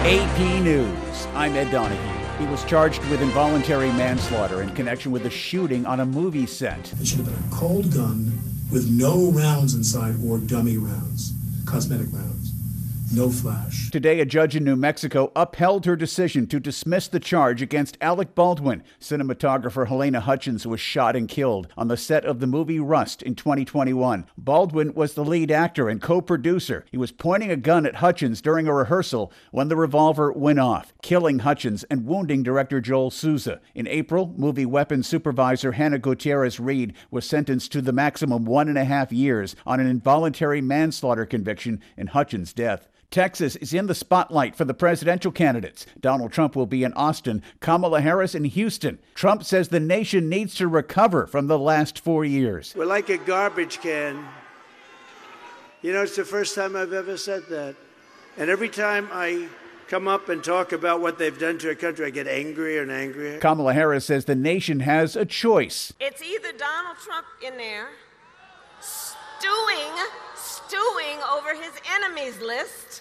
AP News. I'm Ed Donahue. He was charged with involuntary manslaughter in connection with a shooting on a movie set. It should have been a cold gun with no rounds inside or dummy rounds, cosmetic rounds. No flash. Today, a judge in New Mexico upheld her decision to dismiss the charge against Alec Baldwin. Cinematographer Helena Hutchins was shot and killed on the set of the movie Rust in 2021. Baldwin was the lead actor and co-producer. He was pointing a gun at Hutchins during a rehearsal when the revolver went off, killing Hutchins and wounding director Joel Souza. In April, movie weapons supervisor Hannah Gutierrez-Reed was sentenced to the maximum 1.5 years on an involuntary manslaughter conviction in Hutchins' death. Texas is in the spotlight for the presidential candidates. Donald Trump will be in Austin, Kamala Harris in Houston. Trump says the nation needs to recover from the last 4 years. We're like a garbage can. You know, it's the first time I've ever said that. And every time I come up and talk about what they've done to our country, I get angrier and angrier. Kamala Harris says the nation has a choice. It's either Donald Trump in there stewing over his enemies list,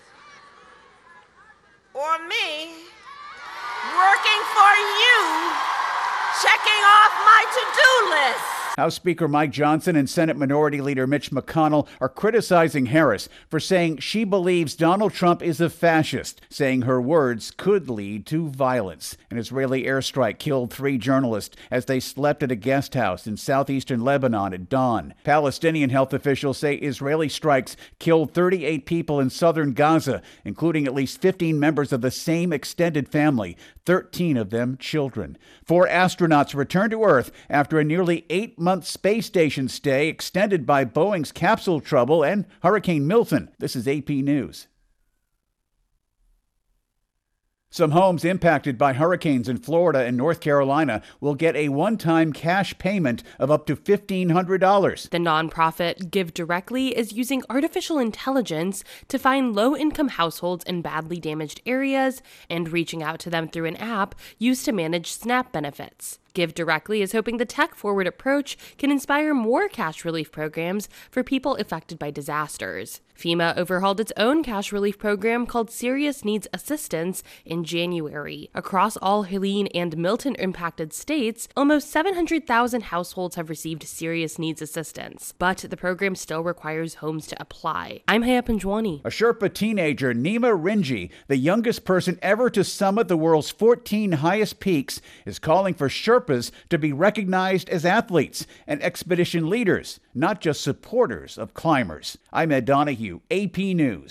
or me working for you, checking off my to-do list. House Speaker Mike Johnson and Senate Minority Leader Mitch McConnell are criticizing Harris for saying she believes Donald Trump is a fascist, saying her words could lead to violence. An Israeli airstrike killed 3 journalists as they slept at a guest house in southeastern Lebanon at dawn. Palestinian health officials say Israeli strikes killed 38 people in southern Gaza, including at least 15 members of the same extended family, 13 of them children. 4 astronauts returned to Earth after a nearly 8-month space station stay extended by Boeing's capsule trouble and Hurricane Milton. This is AP News. Some homes impacted by hurricanes in Florida and North Carolina will get a one-time cash payment of up to $1,500. The nonprofit Give Directly is using artificial intelligence to find low-income households in badly damaged areas and reaching out to them through an app used to manage SNAP benefits. Give Directly is hoping the tech-forward approach can inspire more cash relief programs for people affected by disasters. FEMA overhauled its own cash relief program called Serious Needs Assistance in January. Across all Helene and Milton-impacted states, almost 700,000 households have received serious needs assistance, but the program still requires homes to apply. I'm Haya Panjwani. A Sherpa teenager, Nima Rinji, the youngest person ever to summit the world's 14 highest peaks, is calling for Sherpas to be recognized as athletes and expedition leaders, not just supporters of climbers. I'm Ed Donahue, AP News.